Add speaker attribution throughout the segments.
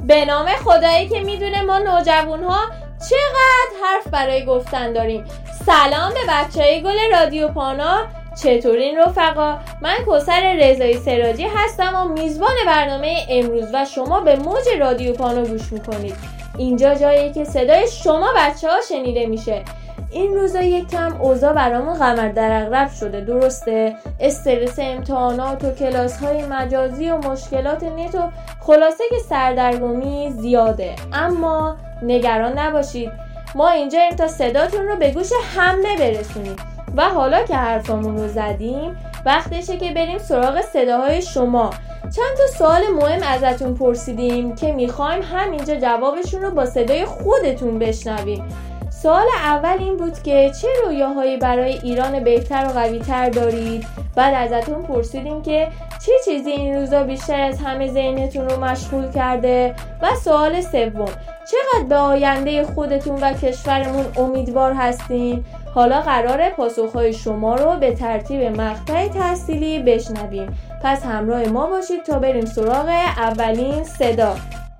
Speaker 1: به نام خدایی که میدونه ما نوجوان‌ها چقدر حرف برای گفتن داریم. سلام به بچهای گل رادیو پانا، چطورین رفقا؟ من کوثر رضایی سراجی هستم و میزبان برنامه امروز و شما به موج رادیو پانا گوش میکنید. اینجا جاییه که صدای شما بچه‌ها شنیده میشه. این روزا یک کم اوضاع برامون قمر در عقرب شده، درسته؟ استرس امتحانات و کلاس‌های مجازی و مشکلات نت و خلاصه که سردرگمی زیاده. اما نگران نباشید، ما اینجاییم تا صداتون رو به گوش همه برسونیم. و حالا که حرفامون رو زدیم، وقتشه که بریم سراغ صداهای شما. چند تا سوال مهم ازتون پرسیدیم که میخوایم همینجا جوابشون رو با صدای خودتون بشنویم. سوال اول این بود که چه رویاهایی برای ایران بهتر و قوی‌تر دارید؟ بعد ازتون پرسیدیم که چه چیزی این روزا بیشتر از همه ذهنتون رو مشغول کرده؟ و سوال سوم، چقدر به آینده خودتون و کشورمون امیدوار هستین؟ حالا قراره پاسخهای شما رو به ترتیب مقطع تحصیلی بشنویم. پس همراه ما باشید تا بریم سراغ اولین صدا.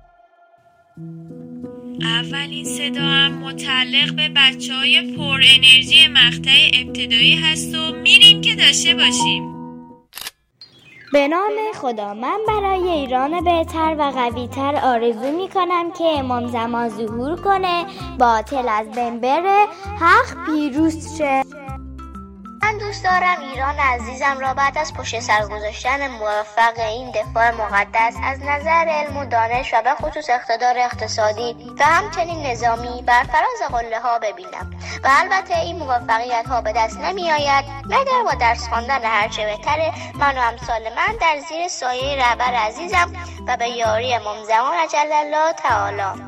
Speaker 2: اولین صدا هم متعلق به بچه‌های پر انرژی مقطع ابتدایی هست و میریم که داشته باشیم.
Speaker 3: به نام خدا، من برای ایران بهتر و قوی‌تر آرزو میکنم که امام زمان ظهور کنه، باطل از بین بره، حق پیروز شه.
Speaker 4: من دوست دارم ایران عزیزم را بعد از پشت سر گذاشتن موفق این دفاع مقدس از نظر علم و دانش و به خصوص اقتدار اقتصادی و همچنین نظامی بر فراز قله ها ببینم. و البته این موفقیت ها به دست نمی آید مگر با درس خواندن هرچه بهتره من و امثال من در زیر سایه رهبر عزیزم و به یاری امام زمان اجل الله تعالی.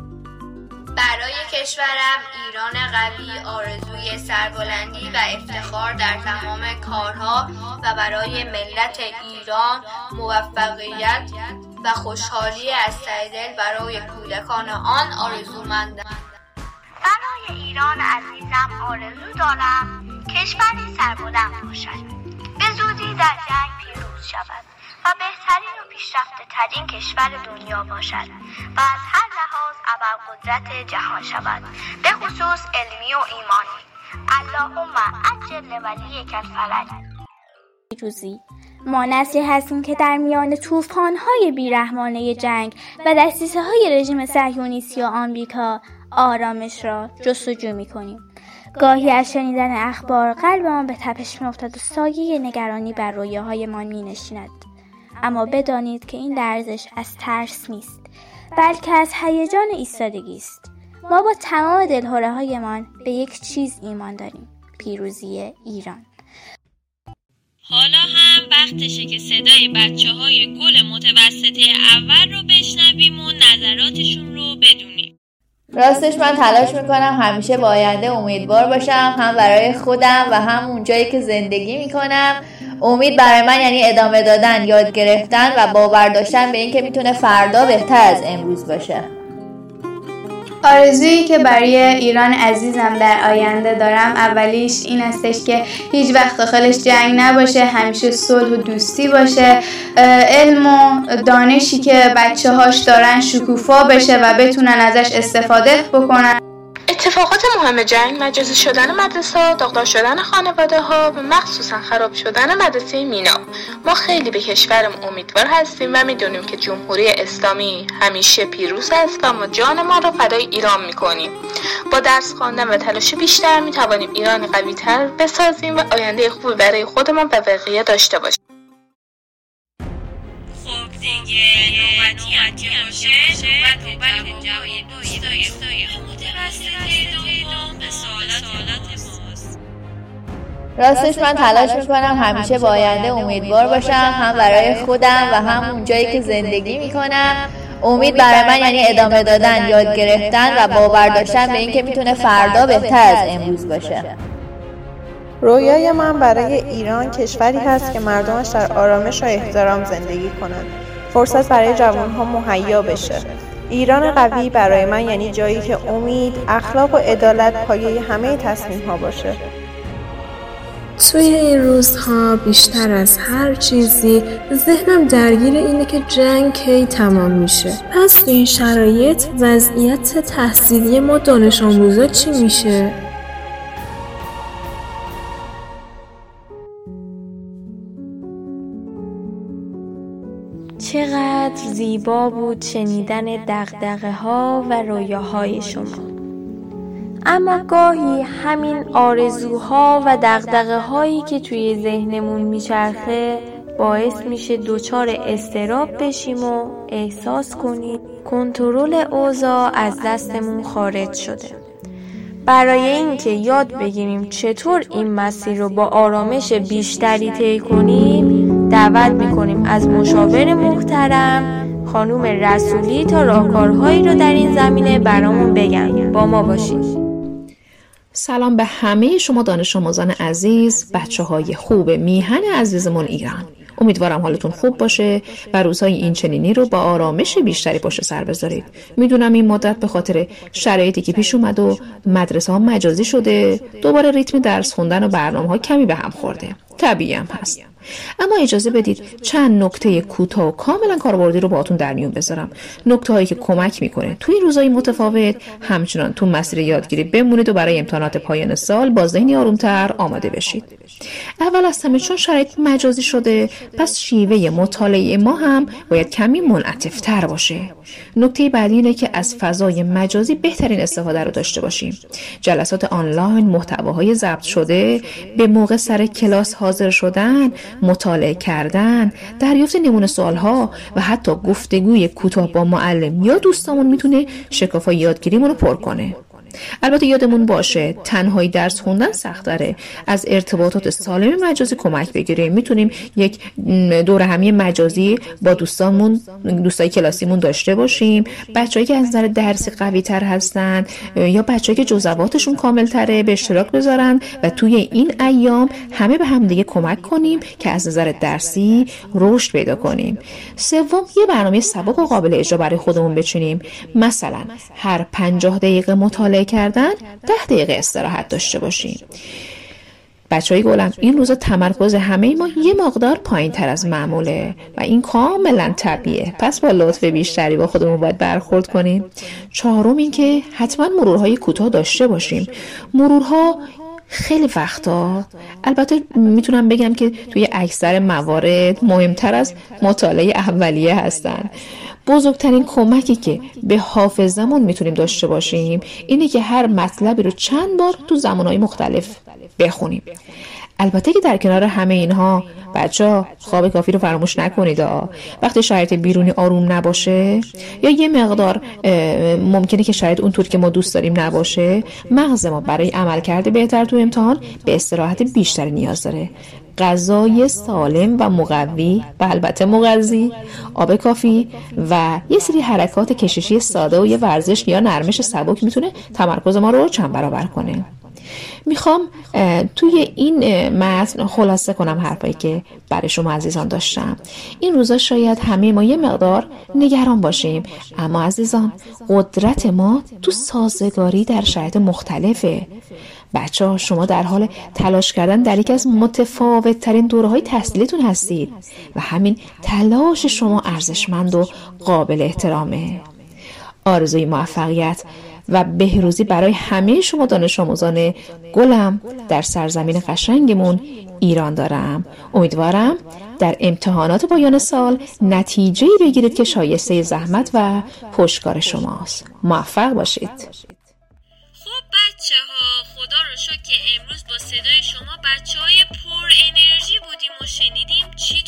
Speaker 2: برای کشورم ایران قوی آرزوی سربلندی و افتخار در تمام کارها و برای ملت ایران موفقیت و خوشحالی از ته دل برای کودکان آن آرزومندم.
Speaker 4: برای ایران عزیزم آرزو دارم کشوری سربلند باشد، به زودی در جنگ پیروز شود و بهترین و پیشرفته ترین کشور دنیا باشد و از هر لحاظ ابرقدرت جهان شود، به خصوص علمی و ایمانی. اللهم عجل ولیک الفرج.
Speaker 3: پیروزی ما نسلی هستیم که در میان طوفان‌های بیرحمانه جنگ و دسیسه‌های رژیم صهیونیستی و آمریکا آرامش را جستجو می‌کنیم. گاهی از شنیدن اخبار قلبمان به تپش می‌افتد و سایه نگرانی بر رویاهایمان می‌نشیند. اما بدانید که این لرزش از ترس نیست، بلکه از هیجان ایستادگی است. ما با تمام دلهره‌هایمان به یک چیز ایمان داریم: پیروزی ایران.
Speaker 2: حالا هم وقتشه که صدای بچه‌های گل متوسطه اول رو بشنویم و نظراتشون رو بدونیم.
Speaker 5: راستش من تلاش میکنم همیشه با آینده امیدوار باشم، هم برای خودم و هم اون جایی که زندگی میکنم. امید برای من یعنی ادامه دادن، یاد گرفتن و باور داشتن به این که میتونه فردا بهتر از امروز باشه.
Speaker 6: آرزویی که برای ایران عزیزم در آینده دارم اولیش این هستش که هیچ وقت داخلش جنگ نباشه، همیشه صلح و دوستی باشه، علم و دانشی که بچه‌هاش دارن شکوفا بشه و بتونن ازش استفاده بکنن.
Speaker 7: اتفاقات مهم جنگ مجازی شدن مدرسه‌ها، داغدار شدن خانواده‌ها و مخصوصا خراب شدن مدرسه مینا. ما خیلی به کشورمون امیدوار هستیم و میدونیم که جمهوری اسلامی همیشه پیروز است و ما جان ما رو فدای ایران میکنیم. با درس خواندن و تلاش بیشتر میتوانیم ایران قوی‌تر بسازیم و آینده خوبی برای خودمان و بقیه داشته باشیم.
Speaker 2: خب دیگه نوبتی هم که باشه نوبت جوابای دوستای متوسطه دوم به سوالات ماست.
Speaker 5: راستش من تلاش میکنم همیشه با آینده امیدوار باشم، هم برای خودم و هم اون جایی که زندگی میکنم. امید برای من یعنی ادامه دادن، یاد گرفتن و باور داشتن به این که میتونه فردا بهتر از امروز باشه.
Speaker 8: رویای من برای ایران کشوری هست که مردمش در آرامش و احترام زندگی کنند. فرصت برای جوانها مهیا بشه. ایران قوی برای من یعنی جایی که امید، اخلاق و عدالت پایه همه تصمیم‌ها باشه.
Speaker 9: توی این روزها بیشتر از هر چیزی ذهنم درگیر اینه که جنگ کی تمام میشه. پس تو این شرایط وضعیت تحصیلی ما دانش آموزا چی میشه؟
Speaker 1: چقدر زیبا بود شنیدن دغدغه‌ها و رویاهای شما. اما گاهی همین آرزوها و دغدغه‌هایی که توی ذهنمون میچرخه باعث میشه دچار اضطراب بشیم و احساس کنیم کنترل اوضاع از دستمون خارج شده. برای اینکه یاد بگیریم چطور این مسیر رو با آرامش بیشتری طی کنیم، دعوت میکنیم از مشاور محترم خانم رسولی تا راهکارهایی رو در این زمینه برامون بگن. با ما باشید.
Speaker 10: سلام به همه شما دانش آموزان عزیز، بچه‌های خوب میهن عزیزمون ایران. امیدوارم حالتون خوب باشه و روزهای این چنینی رو با آرامش بیشتری پشت سر بذارید. میدونم این مدت به خاطر شرایطی که پیش اومد و مدرسه ها مجازی شده، دوباره ریتم درس خوندن و برنامه‌ها کمی به هم خورده. طبیعی هم هست. اما اجازه بدید چند نکته کوتاه و کاملا کاربردی رو باهاتون در میون بذارم. نکته‌هایی که کمک میکنه توی روزهای متفاوت همچنان تو مسیر یادگیری بمونید و برای امتحانات پایان سال با ذهنی آرومتر آماده بشید. اول از همه چون شرایط مجازی شده، پس شیوه مطالعه ما هم باید کمی منعطف‌تر باشه. نکته بعدی اینه که از فضای مجازی بهترین استفاده رو داشته باشیم. جلسات آنلاین، محتواهای ضبط شده، به موقع سر کلاس حاضر شدن، مطالعه کردن، دریافت نمونه سوالها و حتی گفتگوی کوتاه با معلم یا دوستامون میتونه شکافای یادگیریمون رو پر کنه. البته یادمون باشه تنهایی درس خوندن سخت داره. از ارتباطات سالم مجازی کمک بگیریم. میتونیم یک دوره همی مجازی با دوستای کلاسیمون داشته باشیم. بچه‌ای که از نظر درسی قوی تر هستن یا بچه‌ای که جزئیاتشون کامل تره به اشتراک بذارن و توی این ایام همه به هم دیگه کمک کنیم که از نظر درسی رشد پیدا کنیم. سوم، یه برنامه سبک و قابل اجرا برای خودمون بچینیم. مثلا هر 50 دقیقه مطالعه کردن 10 دقیقه استراحت داشته باشیم. بچه‌های گلم، این روزا تمرکز همه ما یه مقدار پایین تر از معموله و این کاملا طبیعیه. پس با لطف بیشتری با خودمون باید برخورد کنیم. چهارم این که حتما مرورهای کوتاه داشته باشیم. مرورها خیلی وقتا، البته میتونم بگم که توی اکثر موارد مهمتر از مطالعه اولیه هستن. بزرگترین کمکی که به حافظمون میتونیم داشته باشیم اینه که هر مطلبی رو چند بار تو زمانهای مختلف بخونیم. البته که در کنار همه اینها بچه‌ها خواب کافی رو فراموش نکنید. وقتی شرایط بیرونی آروم نباشه یا یه مقدار ممکنه که شاید اونطور که ما دوست داریم نباشه، مغز ما برای عملکرد بهتر تو امتحان به استراحت بیشتری نیاز داره. غذای سالم و مقوی و البته مغذی، آب کافی و یه سری حرکات کششی ساده و یه ورزش یا نرمش سبک میتونه تمرکز ما رو چند برابر کنه. میخوام توی این متن خلاصه کنم حرفایی که برای شما عزیزان داشتم. این روزا شاید همه ما یه مقدار نگران باشیم، اما عزیزان قدرت ما تو سازگاری در شرایط مختلفه. بچه‌ها شما در حال تلاش کردن در یکی از متفاوت ترین دوره‌های تحصیلیتون هستید و همین تلاش شما ارزشمند و قابل احترامه. آرزوی موفقیت و بهروزی برای همه شما دانش آموزان گلم در سرزمین قشنگمون ایران دارم. امیدوارم در امتحانات پایان سال نتیجه‌ای بگیرید که شایسته زحمت و پشتکار شماست. موفق باشید.
Speaker 1: خب بچه‌ها، خدا رو شکر که امروز با صدای شما بچه‌های پر انرژی بودیم و شنیدیم چی